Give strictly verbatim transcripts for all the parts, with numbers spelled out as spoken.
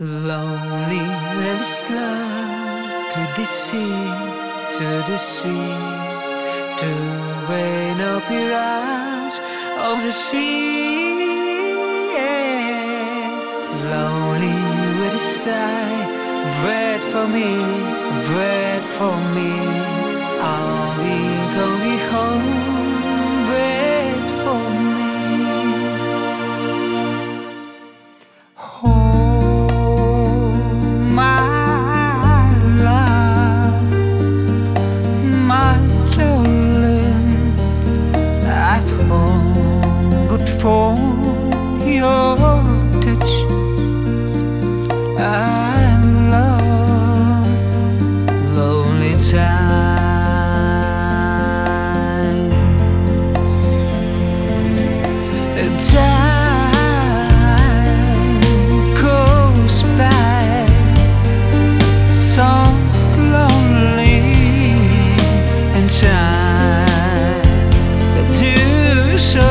Lonely and slow to the sea, to the sea, to rain up your arms of the sea. Yeah. Lonely with a sigh, wait for me, wait for me. I'll be coming home, wait for me. For your touch, I love lonely time. Time goes by so slowly, and time do so.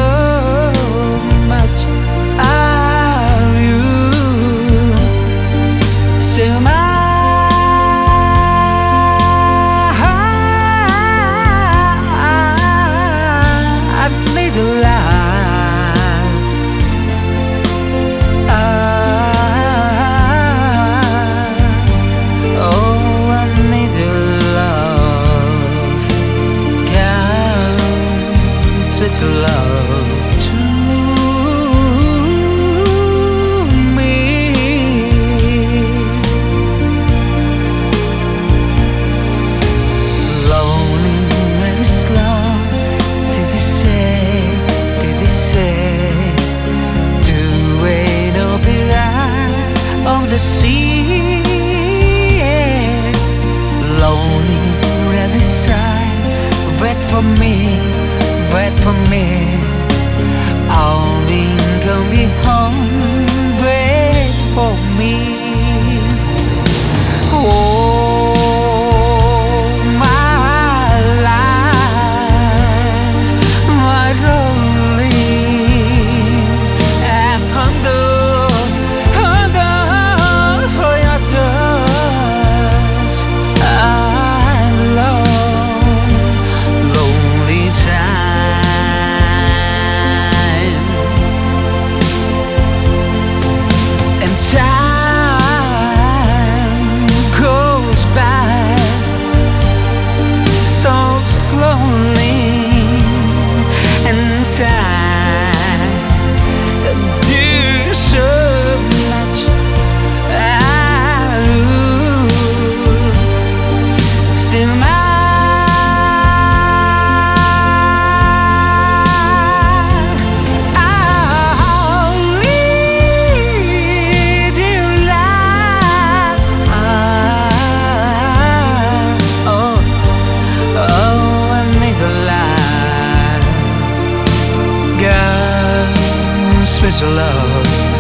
To love to me, lonely and slow. Did they say? Did they say? Do ain't no eyes of the sea? Lonely and beside, wait for me. Wait for me, I'll be coming home. Wait for me. Oh, my life, my lonely, and undone, undone for your touch. I love lonely time. Time goes by so slowly, and time do so much. I lose still my. Special love.